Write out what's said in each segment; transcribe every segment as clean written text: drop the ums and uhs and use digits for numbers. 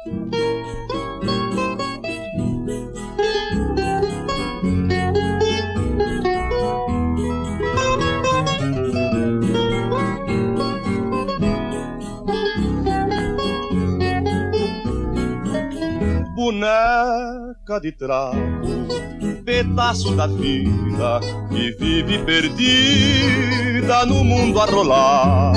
Boneca de trapo, pedaço da vida que vive perdida no mundo a rolar.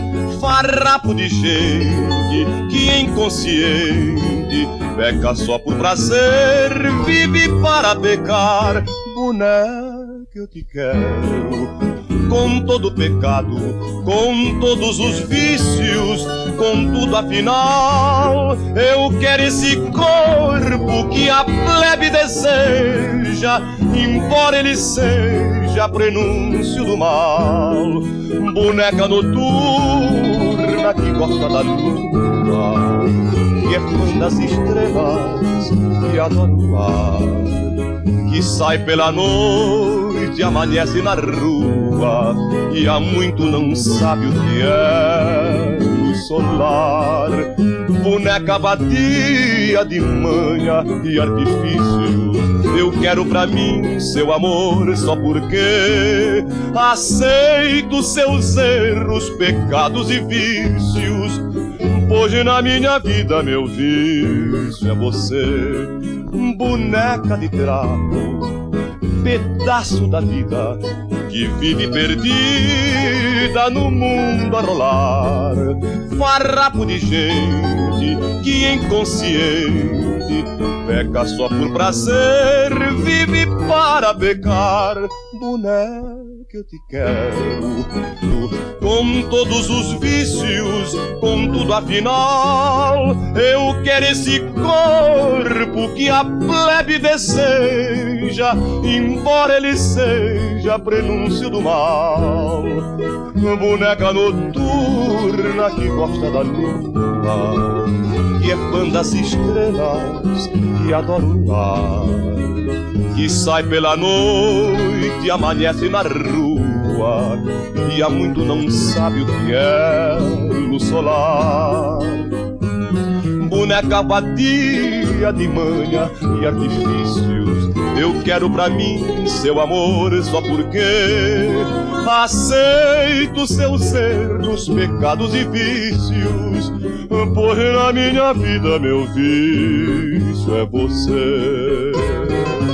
Farrapo de gente que inconsciente peca só por prazer, vive para pecar. Boneca, eu te quero com todo pecado, com todos os vícios, com tudo afinal. Eu quero esse corpo que a plebe deseja, embora ele seja prenúncio do mal. Boneca noturna que gosta da lua, que é fã das estrelas, que adora o ar, que sai pela noite, amanhece na rua e há muito não sabe o que é o solar. Boneca vadia de manha e artifício, eu quero pra mim seu amor só porque aceito seus erros, pecados e vícios. Hoje na minha vida meu vício é você. Boneca de trapo, pedaço da vida que vive perdida no mundo a rolar. Farrapo de gente que inconsciente peca só por prazer, vive para pecar. Boneca, eu te quero com todos os vícios, com tudo afinal. Eu quero esse corpo que a plebe deseja, embora ele seja prenúncio do mal. Boneca noturna que gosta da lua, que é fã das estrelas, que adora o ar, que sai pela noite, amanhece na rua e há muito não sabe o que é luz solar. Boneca vadia de manha e artifícios, eu quero pra mim seu amor só porque aceito seus erros, pecados e vícios. Pois na minha vida meu vício é você.